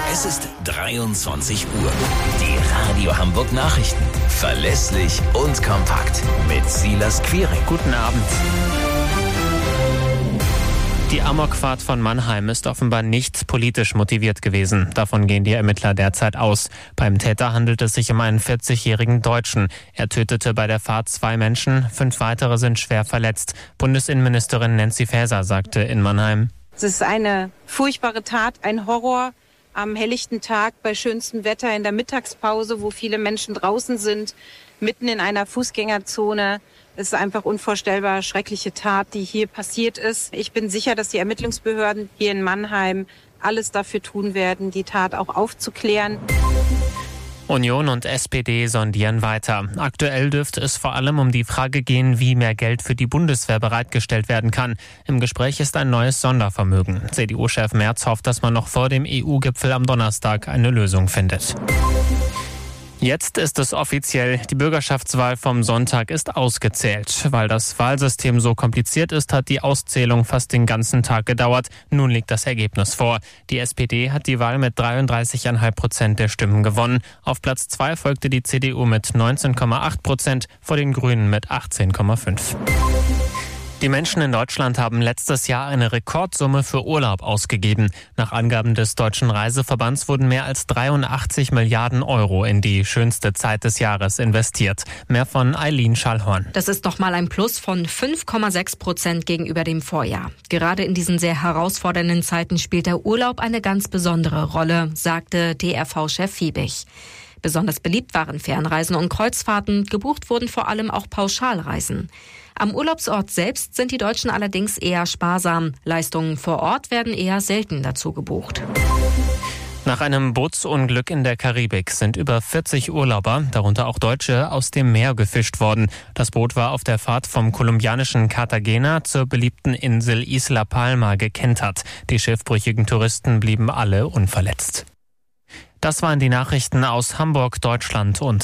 Es ist 23 Uhr. Die Radio Hamburg Nachrichten. Verlässlich und kompakt. Mit Silas Quiring. Guten Abend. Die Amokfahrt von Mannheim ist offenbar nicht politisch motiviert gewesen. Davon gehen die Ermittler derzeit aus. Beim Täter handelt es sich um einen 40-jährigen Deutschen. Er tötete bei der Fahrt 2 Menschen, 5 weitere sind schwer verletzt. Bundesinnenministerin Nancy Faeser sagte in Mannheim: Es ist eine furchtbare Tat, ein Horror am helllichten Tag, bei schönstem Wetter, in der Mittagspause, wo viele Menschen draußen sind, mitten in einer Fußgängerzone. Es ist einfach unvorstellbar schreckliche Tat, die hier passiert ist. Ich bin sicher, dass die Ermittlungsbehörden hier in Mannheim alles dafür tun werden, die Tat auch aufzuklären. Union und SPD sondieren weiter. Aktuell dürfte es vor allem um die Frage gehen, wie mehr Geld für die Bundeswehr bereitgestellt werden kann. Im Gespräch ist ein neues Sondervermögen. CDU-Chef Merz hofft, dass man noch vor dem EU-Gipfel am Donnerstag eine Lösung findet. Jetzt ist es offiziell, die Bürgerschaftswahl vom Sonntag ist ausgezählt. Weil das Wahlsystem so kompliziert ist, hat die Auszählung fast den ganzen Tag gedauert. Nun liegt das Ergebnis vor. Die SPD hat die Wahl mit 33,5% der Stimmen gewonnen. Auf Platz 2 folgte die CDU mit 19,8%, vor den Grünen mit 18,5%. Die Menschen in Deutschland haben letztes Jahr eine Rekordsumme für Urlaub ausgegeben. Nach Angaben des Deutschen Reiseverbands wurden mehr als 83 Milliarden Euro in die schönste Zeit des Jahres investiert. Mehr von Eileen Schallhorn. Das ist nochmal ein Plus von 5,6% gegenüber dem Vorjahr. Gerade in diesen sehr herausfordernden Zeiten spielt der Urlaub eine ganz besondere Rolle, sagte DRV-Chef Fiebig. Besonders beliebt waren Fernreisen und Kreuzfahrten, gebucht wurden vor allem auch Pauschalreisen. Am Urlaubsort selbst sind die Deutschen allerdings eher sparsam. Leistungen vor Ort werden eher selten dazu gebucht. Nach einem Bootsunglück in der Karibik sind über 40 Urlauber, darunter auch Deutsche, aus dem Meer gefischt worden. Das Boot war auf der Fahrt vom kolumbianischen Cartagena zur beliebten Insel Isla Palma gekentert. Die schiffbrüchigen Touristen blieben alle unverletzt. Das waren die Nachrichten aus Hamburg, Deutschland und